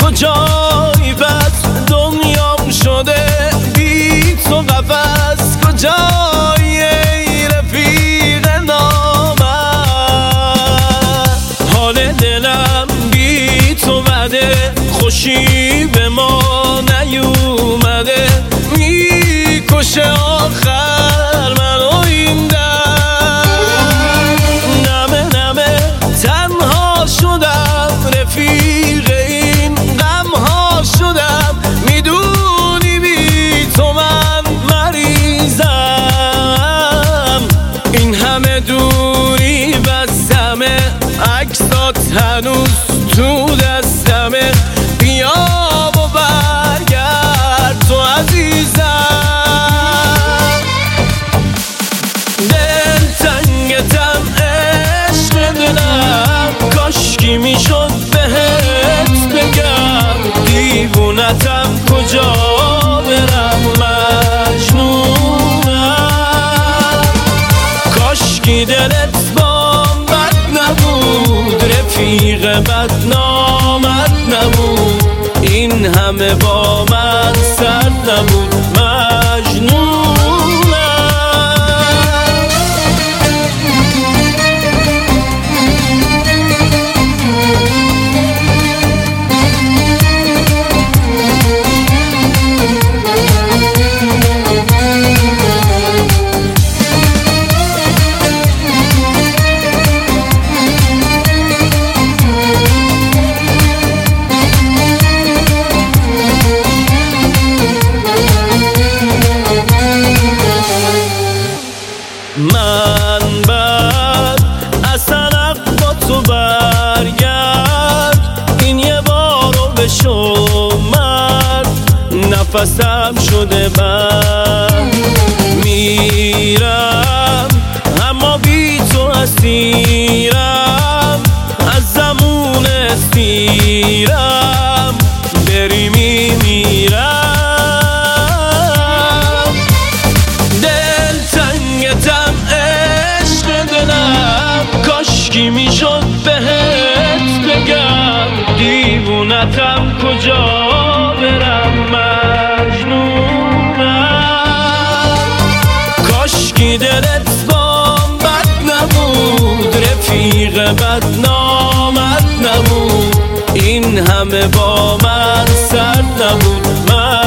کجایی بس دنیام شده بی تو قفس کجایی ای رفیق نامرد حال دلم بی تو بده خوشی به ما نیومده میکشه آخر منو این نمه نمه تنها شدم رفیق این غمها شدم میدونی بی تو من مریضم این همه دوری بستمه عکسات هنوز تو دستمه بیا و برگرد تو عزیزم دلتنگتم عشق دلم کاشکی میشد بهت بگم دیوونتم کجا برم مجنونم کاشکی دلت بام بد نبود رفیق بدنامت نبود این همه با من سرد نبود مجنونم من بعد اصلا با تو برگرد این یه بارو بشو مرد نفسم شده بند میرم اما بی تو اسیرم از زمون استیرم بری میمیرم کاشکی میشد بهت بگم دیوونتم کجا برم مجنونم کاشکی دلت بام بد نبود رفیق بدنامت نبود این همه با من سرد نبود